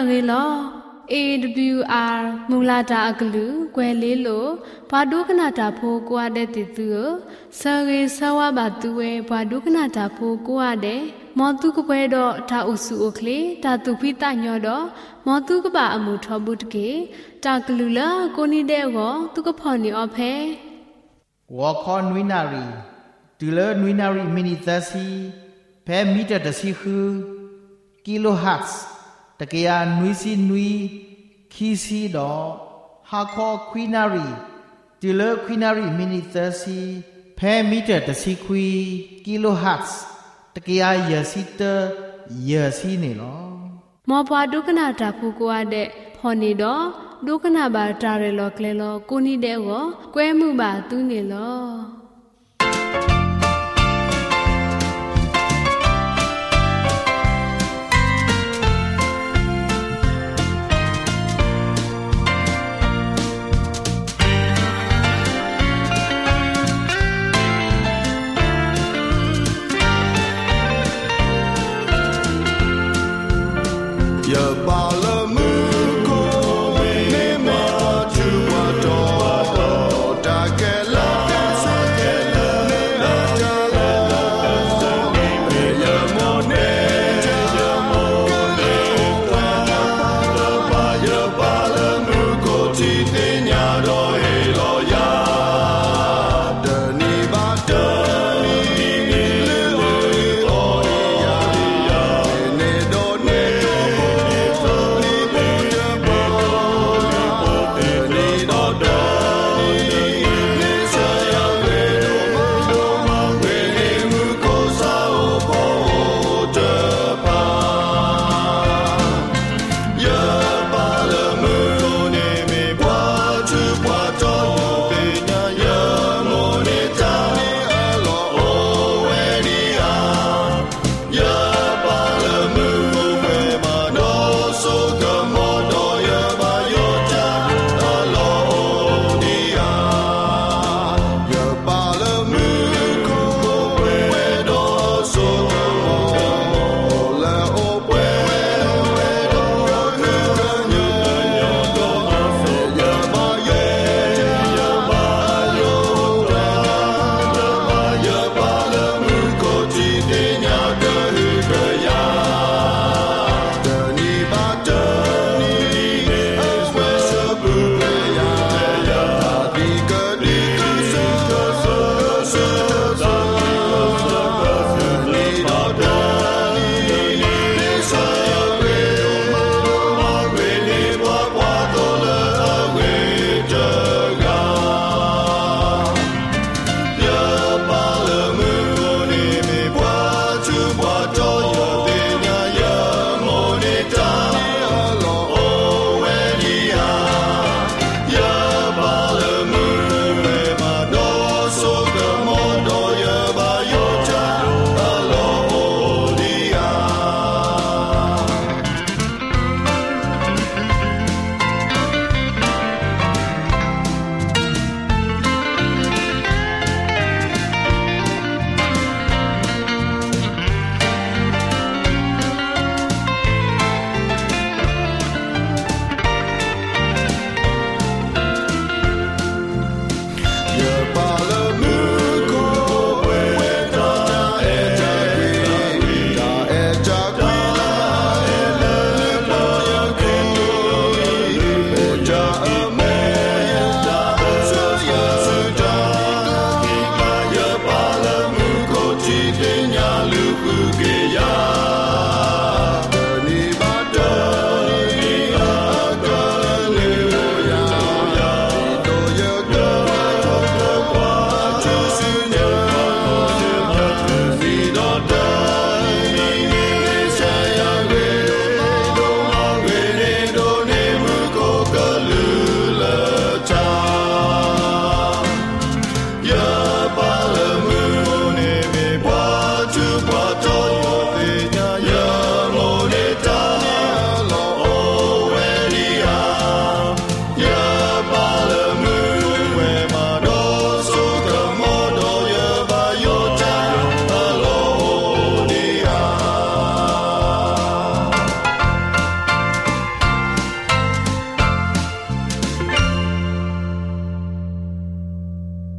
ရေလော AWR မူလာတာအကလူကွယ်လေးလို့ဘာဒုကနာတာဖိုးကွာတဲ့တီသူဆရေဆဝဘာသူဝဲဘာဒုကနာတာဖိုးကွာတဲ့မောတုကပွဲတော့တာအုစုအိုကလေတာသူဖိတညောတော့မောတုကပါအမှုထောဘူးတကေတာကလူလာကိုနီတဲ့ကောသူကဖော်နေအဖဲဝါခွန်နွိနာရီဒီလနွိနာရီမီနီသစီဖဲမီတာတစီခုကီလိုဟတ်စ်တကယ်နွိစီနွိခီစီတော့ဟာခေါ်ခွီနာရီဒီလခွီနာရီမီနီသစီဖဲမီတာတစီခွီကီလိုဟတ်စ်တကယ်ရစီတရစီနေလောမောဘွားဒုက္ခနာတာဖူကွာတဲ့ဖော်နေတော့ဒုက္ခနာပါတာရလောကလေလောကိုနီတဲ့ကောကွဲမှုပါသူးနေလောက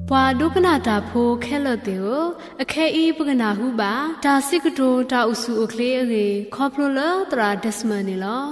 ဘွာဒုကနာတာဖိုးခဲလို့တေကိုအခဲဤပကနာဟုပါဒါစိကတိုတာဥစုအခလေးအေခေါပလိုလတရာဒက်စမနီလော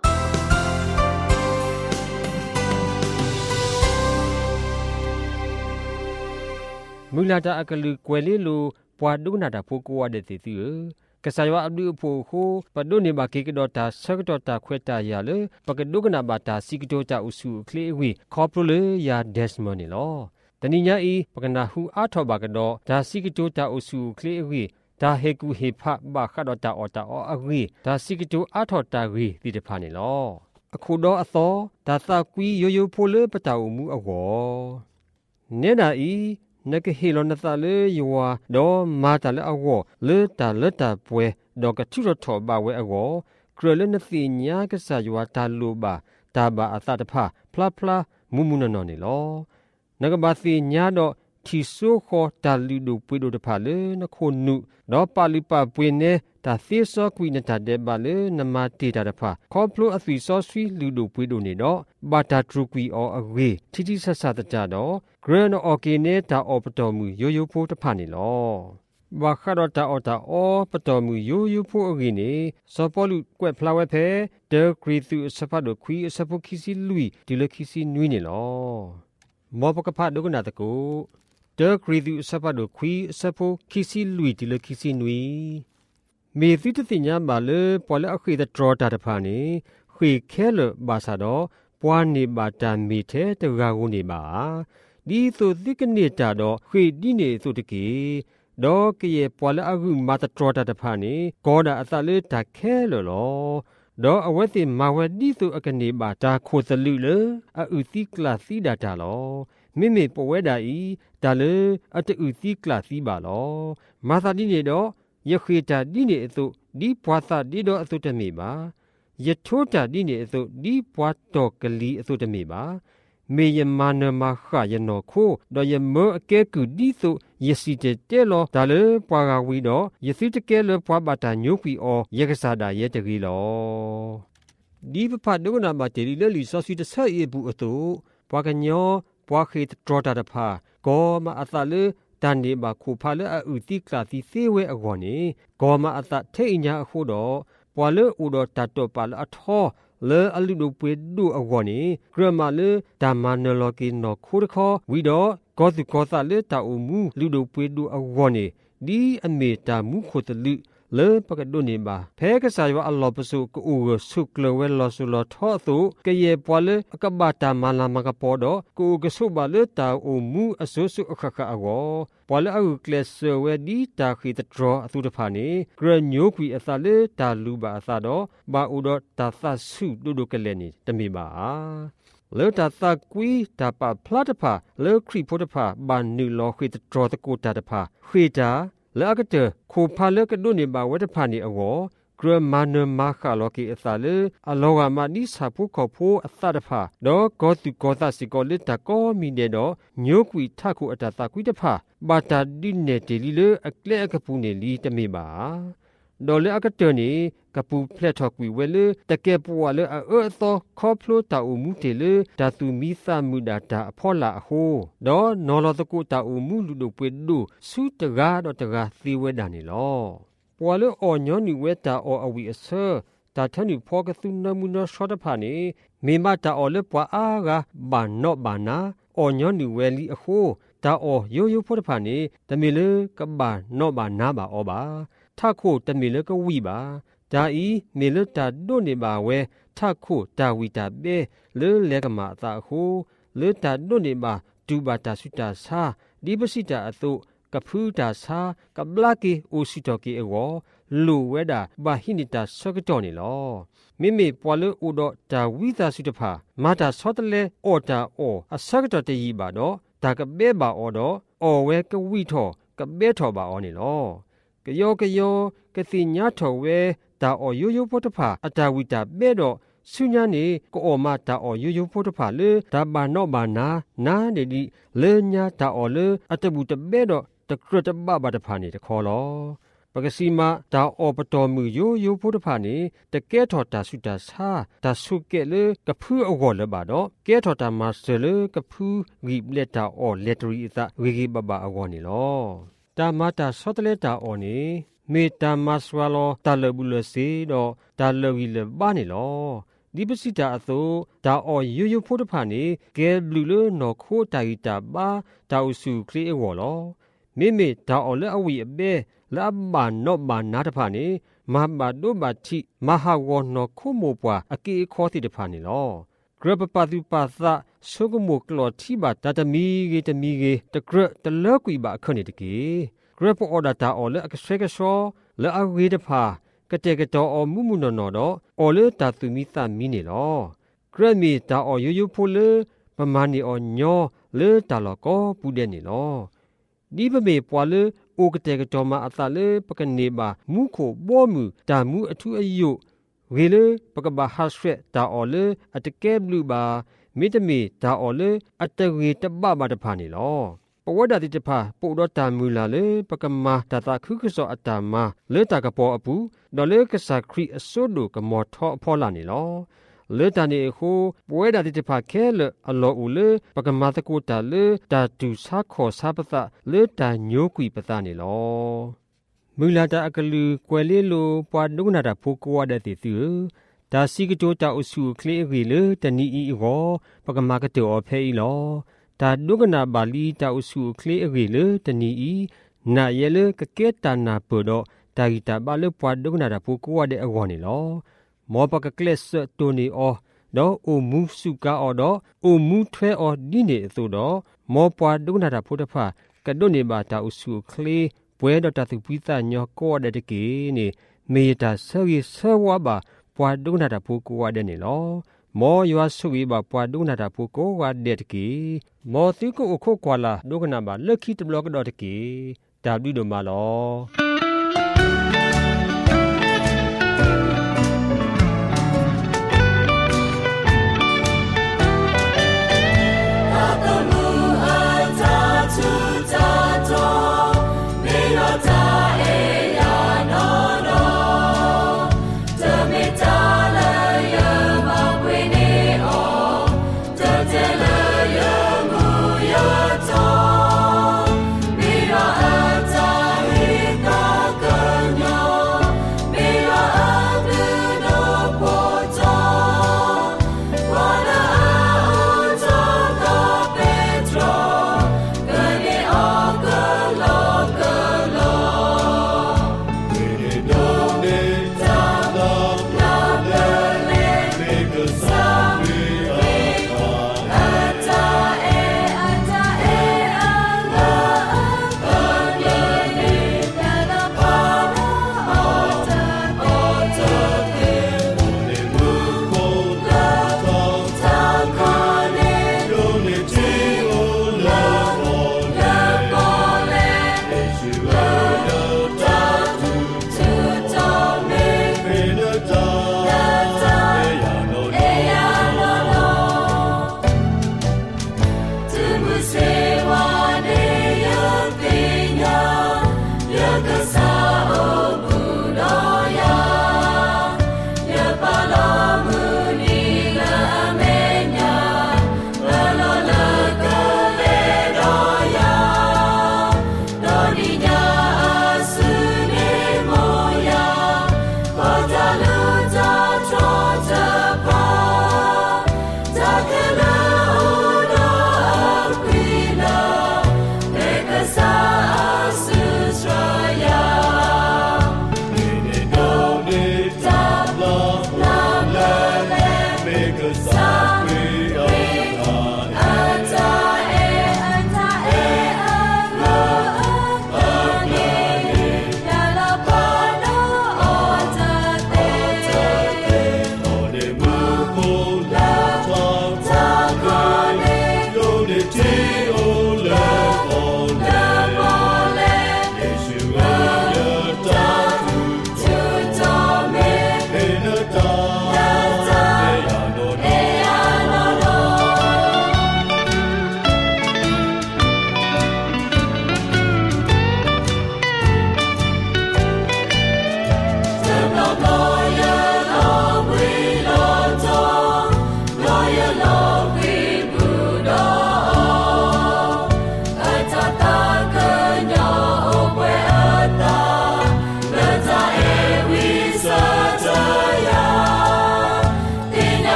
မူလာတာအကလူကွယ်လေးလိုဘွာဒုကနာတာဖိုးကိုရတဲ့တီတီကစားရအဒူဖို့ခိုပဒုနေမကေကဒေါတာဆကဒေါတာခွဲတာရလေပကဒုကနာဘာတာစိကတိုတာဥစုအခလေးဝီခေါပလိုလယာဒက်စမနီလောတနိညာဤပကနာဟုအားထောပါကတော့ဒါစိကတိုတာအုစုကလေးအဝေဒါဟေကူဟေဖဘာခတော့တာအော်တာအော်အဝေဒါစိကတိုအားထောတာဝေဒီတဖာနေလောအခုတော့အသောဒါသကွီရိုရိုဖိုလေပတာအမှုအဝေါ်နေတာဤနကဟီလောနသလေယောဒေါ်မာတလေအဝေါ်လေတာလက်တာပွဲဒေါကထုရထောပါဝဲအဝေါ်ကရလနသိညာကဆာယောတာလိုပါဒါဘာအသတဖဖလာဖလာမူမူနော်နေလောနဂဘာစီညာတော့ထီဆိုးခေါ်တာလီဒိုပွေဒိုတဖာလေနခုနုတော့ပါလီပါပွေနေတာသေဆောကွီနတာတဲ့ပါလေနမတေတာတဖာခေါပလိုအသီဆောဆွီလူဒိုပွေဒိုနေတော့ဘာတာထရူကွီအောအဝေးတီတီဆဆတကြတော့ဂရန်အော်ကေနေတာအော်ပတော်မူရိုရိုဖိုးတဖာနေလောဘာခရတာအော်တာအော်ပတော်မူရိုရိုဖိုးအကြီးနေစောပေါ်လူကွက်ဖလာဝဲဖဲဒေဂရီသူစဖတ်တို့ခွီစဖုခီစီလူဒီလခီစီနွီနေလောမောပကဖတ်ဒုကနာတကူဒေဂရီသူစဖတ်တို့ခွီစဖုခီစီလူဒီလခီစီနွီမေသီတတိညာမာလေပေါ်လေအခီဒထရတာတဖာနေခွေခဲလဘာသာတော့ပွားနေပါတမီတဲ့တကာကိုနေပါဒီဆိုသိကနေတာတော့ခွေဒီနေဆိုတကေတော့ကရေပွာလေအခုမာတထရတာတဖာနေကောဒါအသလေတခဲလောတော့အဝတ်စီမာဝဒီဆိုအကနေပါတာခိုသလူလေအဥစီကလာစီဒါတာလောမိမိပဝဲတာဤဒါလေအတူစီကလာစီပါလောမာသာဒီနေတော့ယခေတာဒီနေအစုဒီဘွာသဒီတော့အစုတမေပါယထိုတာဒီနေအစုဒီဘွာတော်ကလီအစုတမေပါမေယမာနမခယနောခိုတော့ယမောအကဲကူဒီဆိုယစီတဲလောဒါလေပွာကဝီတော့ယစီတကဲလပွာဘာတာညိုကွီအောယကစားတာရဲ့တကြီးလောဒီပဖတ်ဒုကနာမတေလီလီဆောစီတဆဲအေဘူးအတူပွာကညောပွာခေတထရတာတဖာကောမအသလေတန်ဒီဘာခုဖာလေအဥတိကလာတိသေဝဲအကောနေကောမအသထေညာအခုတော့ပွာလေဥတော်တတ်တော့ပါလအထောလေအလူဒိုပွေဒူအကောနေဂရမလေဓမ္မနလောကီနောခိုရခောဝီတော့ကောစုကောသလေတာအမှုလူဒိုပွေဒူအကောနေဒီအမေတာမှုခိုတလူလေပကဒုန်နေပါဖဲကစားရအလောပစုကိုဆုကလဝဲလောဆုလောထောသုကရေပွာလေအကဘာတာမလာမကပေါ်တော့ကိုကဆုပါလေတာအမှုအဆုဆုအခခအကောပွာလေအကလဆဝဲဒီတာခိတဒရအသူတဖာနေဂရညိုကွီအသလေတာလူပါအသတော့ဘာဥတော့တာသဆုဒုဒုကလေနေတမေပါလေတာသကွီတာပါဖလာတဖာလေခရီဖိုတဖာဘာနူလောခိတဒရတကိုတာတဖာခွေတာလာကတဲ့ခိုဖာလကဒုန်နေပါဝတ်တဖာနေအောဂရမနမခါလောကီအသလေအလောကမနိစာဖုခေါဖိုအသတဖာတော့ကောတုကောသစီကောလက်တကောမီနေတော့ညိုကွီထခုအတသကွီတဖာဘာတာဒီနေတီလီလေအကလက်အကပူနေလီတမေပါဒေါ်လေအကတဲ့နေကပူဖလက်ထောက်ကွီဝဲလေတကဲပူဝလေအောသောခေါဖလိုတာအမှုတေလေဓာတုမီသမုဒတာအဖောလာအဟိုတော့နော်လောတကုတာအမှုလူတို့ပွေဒုစုတကားတော့တကားသီဝဲတာနေလောပွာလေအော်ညောနီဝဲတာအော်အဝီအဆာတာထန်နီဖောကသုနမှုနရှောတဖာနေမေမတာအော်လေပွာအားကဘာနော့ဘာနာအော်ညောနီဝဲလီအဟိုတာအော်ယိုယိုဖောတဖာနေတမီလေကဘာနော့ဘာနာဘာအော်ပါထခုတမီလေကဝီပါဒါဤမေလတာဒုန်နေပါဝဲထခုတာဝီတာပဲလေလေကမာတာဟုလေတာဒုန်နေပါဒူဘာတာဆုတာစာဒီပစိတာအတုကဖူတာစာကဘလာကီအိုစီတိုကီအောလူဝဲတာဘာဟိနိတာဆကတော်နေလောမိမိပွာလေဥဒတာဝီတာဆုတဖာမာတာဆောတလေအော်တာအော်အဆကတော်တည်ပါတော့ဒါကပဲပါအော်တော့အော်ဝဲကဝီထောကပဲထောပါအော်နေလောကယောကစီညာထောဝဲတာအော်ယိုယိုဖို့တဖာအတာဝီတာပဲတော့ဆုညာနေကိုအော်မတာအော်ယိုယိုဖို့တဖာလေဒါဘာနော့ဘာနာနေဒီလေညာတာအော်လေအတဘူတပဲတော့တကရတဘဘာတဖာနေတခေါ်လောปกสีมาตาอปตอมือโยพุทธภานีแต่แก้ถอดตาสุตาซาตาสุเกเลกะพื้ออวอลบาดอแก้ถอดตามาเสเลกะพื้อรีบเลตาออเลตรีตารีบบบาอวอนี่ลอตามาตาสอตเลตาออนี่เมตามาสวาลอตาเลบุลเซดอตาเลวีเลบานี่ลอดิปสิตาอโตตาออโยพุทธภานีแกบลูเลนอโคตาอิตาบาตาอุสุคลีอวอลอเมตาออเลอวีอเบละบานนอบานนาตภานีมหาบาดุบาธิมหาวอนอคุโมปวาอกีขอติตภานีลอกระปปาตุปาสะสุกมุกลอที่บาตาตมีเกตะกระตะเลกุยบาขณิตเกกระปอดาตาออเลอกเสกชอละอเวตภากะเตกะตออมุมุนนอดออเลตาตุมิตามินีลอกระมีตาออโยโพเลปมานีออญอเลตาลอกอปูเดนีลอดีบเมปวาเลโอกเตกจอมาอัตาเลปกเนบามุโคบ่มือตามุอทุอายุเวเลปกบาฮัสเรตาออเลอัตเกบลูบามิตเมตาออเลอัตเวตบาบาตภานีลอปวดาติตภาปุดตามูลาเลปกมาตาตาคุกซออัตามาเลตากะปออปูดอเลกษาครีอโซโดกะมอทอพอลานีลอเลตานีโคปวดาติตภาเคเลอลออูเลปกมาตะโกตาเลตาตุสาขอสาปตะเลตาโยกุยปตานีลอมูลาตาอกลือกวยเลโลปวาดุนาดาโพกวาดติตือตาซิกโจตาอุสุคลีรีเลตานีอีโกปกมากะเตอเพอีลอตาดุกนาบาลีตาอุสุคลีรีเลตานีอีนาเยเลกะเกตานาเปดอตากิตาบาเลปวาดุนาดาโพกวาเดอวอนีลอမောပကကလစ်တိုနီအောဒေါအိုမူစုကာအောဒေါအိုမူထွဲအောဒီနေသို့တော့မောပွားဒုနာတာဖုတဖာကဒုနေဘာတာဥစုခလေပွဲတော်တသူပိသညောကောတဲ့တကေနေမေတာဆောရီဆောဝါဘာပွားဒုနာတာဖုကိုဝတဲ့နေလောမောရွာဆုဝေဘာပွားဒုနာတာဖုကိုဝတဲ့တကေမောတိကိုအခုကွာလာဒုကနာဘာလက်ခိတဘလော့ကတော့တကေဒါပြီးတော့မလော Mira ata hita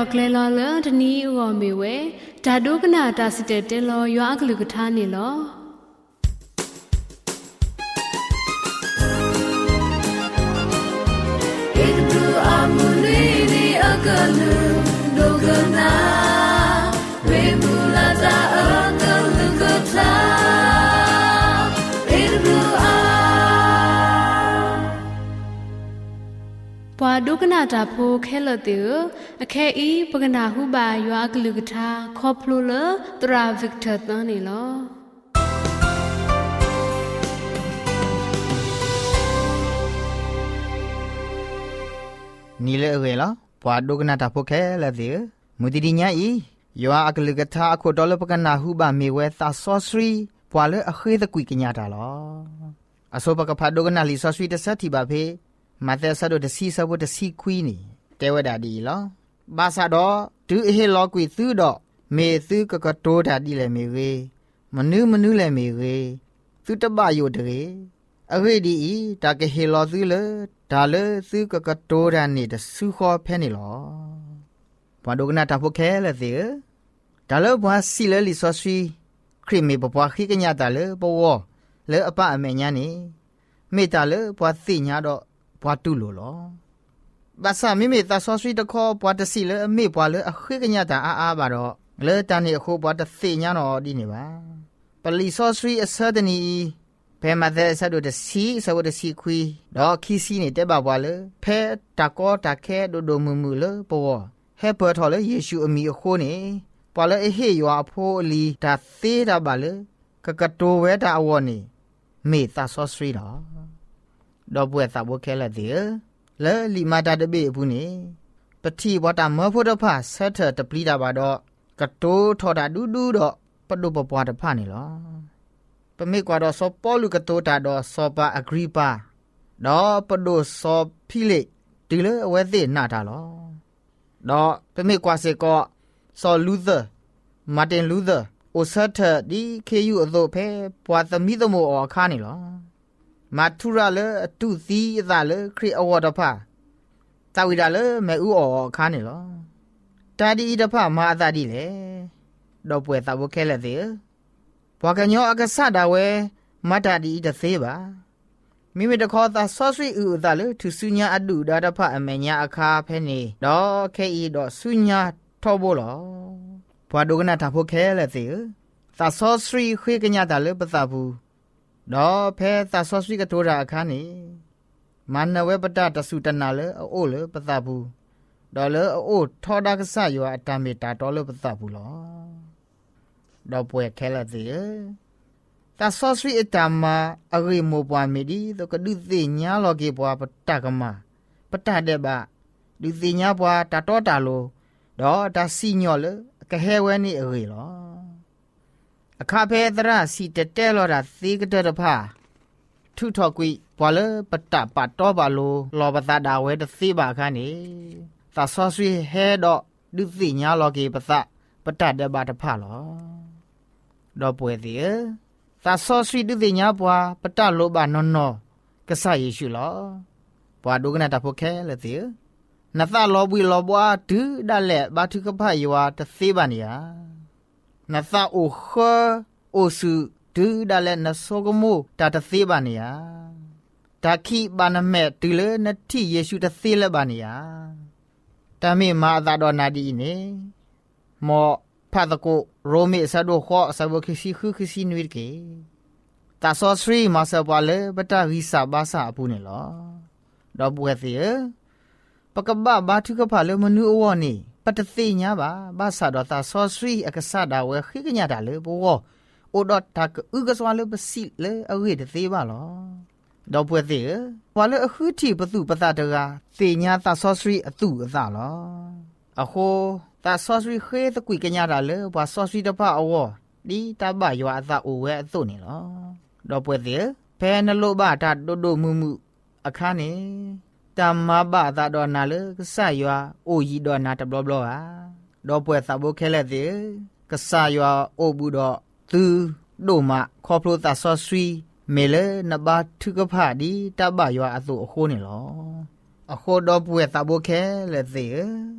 กเลลอเลทนี้วอมีเวจาดูกนาตาสิเตเตลอยอักลึกทานี่ลอปวาดูกนาตาโพแค่ละเตือแค่อีปกนาหูบายัวกลึกทาคอพลูเลตราวิกเตอร์ตันนี่ลอนี่เลยเหรอปวาดูกนาตาโพแค่ละเตือมุติดิญญาอียัวกลึกทาโคดอลปกนาหูบามีเวตาซอสรีปวาเลอเคยตะกุยกันยาตาลออโซปกพาดูกนาลิซอสรีตะสัตติบาเพมาเตสะโดตะซีซะโวตะซีควีนี่เตวดาดีลอบาซาดอดูเฮลอกุยซื้อดอเมซื้อกะกะโตดาดีเลเมเรมนูเลเมเรซื้อตะบะโยเดเรอะเรดีอีตากะเฮลอซื้อเลดาเลซื้อกะกะโตดานี่ตะซูขอแพ่นี่ลอปะโดกนาตาโพแคละเสดาเลบวาซิเลลิซอซีครีมเมบปวาခိกะญาตาเลปวอเลอะปะอะเมญานี่เมตาเลปวาสิญาดอปวาตุโลลอบาซามิเมตาซอสวีตะคอปวาตะสิเลเมปวาเลอะခိกะญาตาอาบาดอเลตานี่โคปวาตะสิญาดอดีนี่บาปะลิซอสวีอะซะดนีเพมาเดซะโดตะซีซะโวตะซีคุยดอคีซีนี่เตบาบวาเลเพตะกอตะแคโดโดมุเลปวอเฮเปอร์ทอเลเยซูอมีโคนี่ปวาเลเฮยัวโพลีตาเซดาบาเลกะกะโตเวตาอวนี่เมตาซอสวีดอดอป่วยตาบ่แค่ละเด้อเลลิมาตาตะเบผู้นี่ปะทีบ่ตามพุทธภาเสถตะปลีดาบาดอกะโตทอดาดูดอปะดุปปวาตะภานี่ลอปะเมกว่าดอซอปอลุกะโตตาดอซอปาอะกรีปาดอปะดุซอพิเลติเลอเวเตนาตาลอดอปะเมกว่าเสกอซอลูเธอร์มาร์ตินลูเธอร์โอเสถดิเคยูอโตเพปวาตะมิตโมอคานี่ลอมาทุระเลตุซีซาเลครีอวอดพาตาวิดาเลแม่อูออคานี่ลอตาดีดพามาตาดีเลดอป่วยตาบ่แค่ละเด้อพอกะญออะกะซะดาเวมาตาดีตะเซบามิมิตะขอตาซอสรีอูตาเลทุสุญญาอดุดาดพาอเมญญาอาคาเพนีดอแค่อีดอสุญญาทอบ่ลอพอดูกะนะทาบ่แค่ละเด้อตาซอสรีเขกะญาตาเลปะตาบูดอเพตาซอสวิกะโตราอาคานี่มันนเวปตะตะสุตนาเลโอเลปะตาบูดอเลโอทอดากะสะยัวอะตาเมตาตอเลปะตาบูลอดอป่วยแค่ละเด้อตาซอสวิอะตามาอะเรโมปวาเมดีตกะดุสิญาโลเกปวาปตะกะมาปตะเดบะดุสิญาปวาตาตอตาโลดอตาสิญอเลกะเฮเวนี่อะเรลอအခါဖဲသရစီတတဲလောတာသေကတဲ့တဖာထုထော်ကွိဘွာလပတပတ်တော့ပါလိုလောပသတာဝဲတသေပါခန်းနေသာဆောဆွေဟဲတော့ဒုသိညာလောကေပသပတတဲ့ပါတဖာလောတော့ပွဲသေးသာဆောဆွေဒုသိညာဘွာပတလောပါနော်နော်ကဆယေရှုလောဘွာဒုကနာတဖို့ခဲလေသေးနသလောဘွေလောဘွာဒုဒလက်ဘာထုကဖယောတသေပါနေယာนาซาโอคโอสุดูดาเลนะโซกโมตาตะเซบานียาตาคีบานะเมตุเลนะทิเยซูตะเซเลบานียาตาเมมาซาดอนาดีเนมอพาตะโกโรเมซาโดขอซาบคิซิคือซินวิเกตาซอสรีมาซาบาเลปตาริซาบาซาอปูเนลอดอบุเอเซปะกะบะบาทุกะพาเลมนูอวนี่ปตติญาบาสาดอตาซอสรีอะกะสะดาเวခိกะญาดาเลโปโอดอตากะอึกะสวาเลปสิเลอะเวตะเซบาลอดอปวยเซวาเลอะคึทิปตุปตะตะกาเซญาตาซอสรีอตุอะซาลออะโคตาซอสรีเขตะกุยกะญาดาเลบาซอสรีตะพะอวดีตาบะยัวอะซาโอเวอะตุนี่ลอดอปวยเซเพนโลบะตาโดโดมุมุอะคาเนตามมาบะตาดอนาเลกะสะยัวโอยีดอนาตะบลอบลออะดอป่วยตาบ่แค่ละเดกะสะยัวโอบุดอตูโดมะคอพโลตาซอสรีเมเลนะบาทุกะพะดีตะบะยัวอะโตโคนี่ลออะโคดอป่วยตาบ่แค่ละเดมุ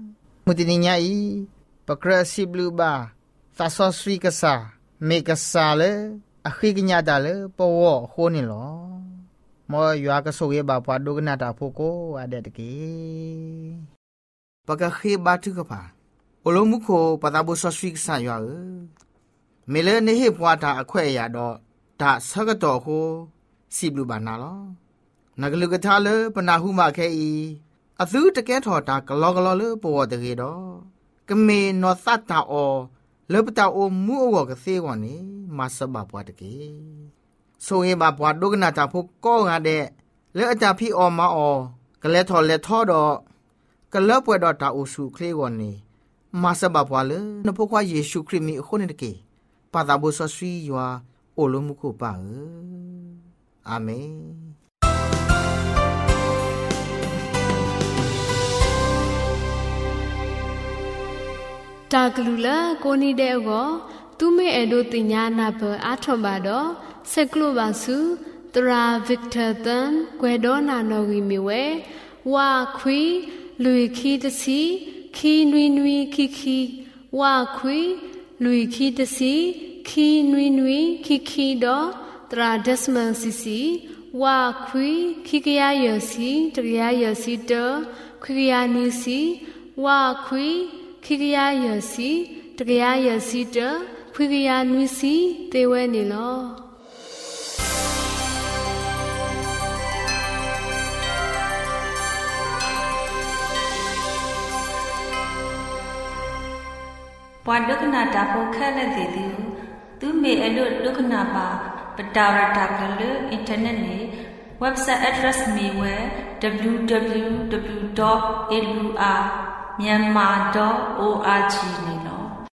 มุตินิญาอีปะกระสิบลูบาตาซอสรีกษาเมกษาเลอะခိกญาดาเลปวอโคนี่ลอมอยากะโซเยบาปวาดุกนาตาโพโกอะเดตเกปะกะခေบาทุกะพาโอโลมุโคปะตาบุซอสรีกษายวาเมเลเนเฮปวาตาอะแควะยาดอตาสะกะตอโคสิบลูบานาลอนักลุกะทาเลปนาหุมาแคอีอะซุตะแกถอตากะลอกะลอเลปวอตะเกดอกะเมนอซัตตาออเลปตาโอมูอวกะเซวอนีมาสบาปวาตะเกโซเยบาปวาดุกนาตาโพก็งาเดเลอะตาพี่ออมาออกะเลทอเลทอดอกะเลปวดอตาโอสุเคลวอนีมาสบาปวาเลนพควาเยซูคริสต์มีโคเนตะเกปาตาบุซอซียัวโอโลมุโคปาอาเมนตากลุละโกนีเดโกตุเมเอโดติญานาเปอาทบาดอเซกลุบาสุตราวิกเตอร์ตันกวดอนาโนกิมิเววาควีลุยคีตซีคีนวินวิคีคีวาควีลุยคีตซีคีนวินวิคีคีดอตราเดสมันซิซีวาควีคีกยาเยซีตรยาเยซีเตคีกยานิซีวาควีခိကရယစီတကရယစီတခွေကရနွီစီတေဝဲနေလောပွာဒုက္ခနာတာဖို့ခက်လက်သေးသူသူမေအလို့ဒုက္ခနာပါပတာရတာကလေးအင်တာနက်နဲ့ website address မေဝဲ www.awr.myanmar.org နေလို့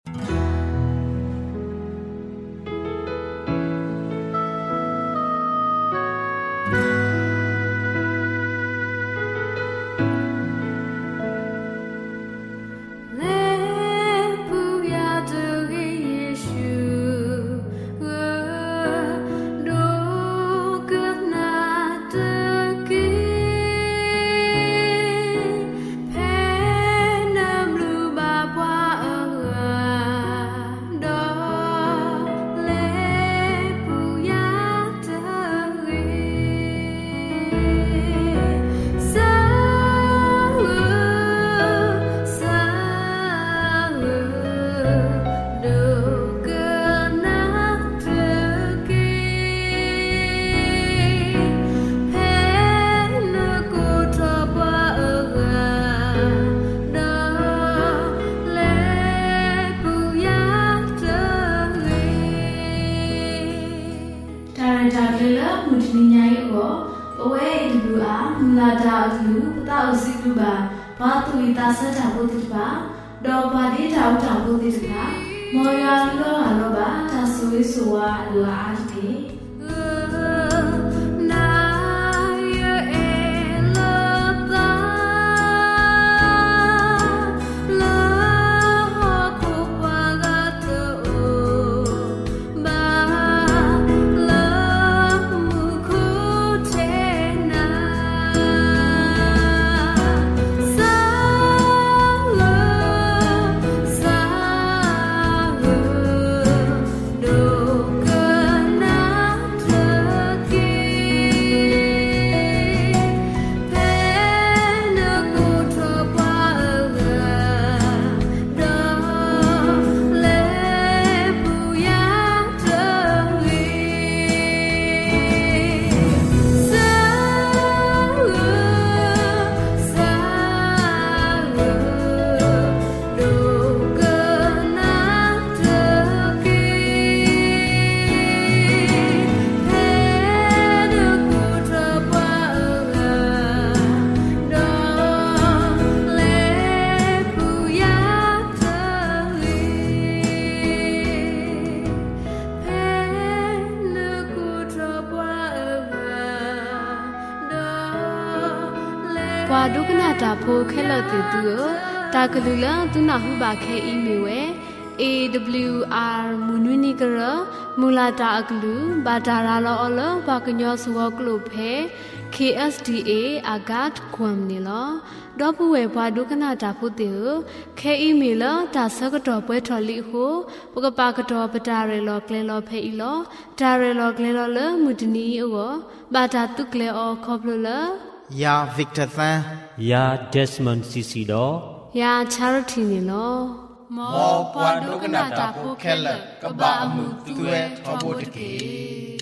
ဘာသူဤတာဆက်တာဖို့တိပါဒေါ်ဘာဒီတောက်တောက်ဖို့တိပါမော်ရလောလောပါတာဆွေးဆိုဝါလာတိဝါဒုက္ခနာတာဖိုခဲလတေတူတာကလူလာသူနာဟုပါခဲအီးမေဝဲ AWR မွနွိနီကရမူလာတာအကလူဘာတာရာလောအလဘာကညောစဝကလုဖဲ KSDA อากาศความนี่ลอดอผู้เวบาดุกนาตาผู้เตือแค่อีเมลตาสกตอเปทอลิโฮปกปากตอปตาเรลอเกลลอเพอีลอตาเรลอเกลลอเลมุดนีโอบาตาตุเกลออคอบลลยาวิกเตอร์ซันยาเดสมอนด์ซิซิดอยาชาริทีนี่ลอมอปาดุกนาตาผู้แคลกบาอมุตุเวทอบุตเก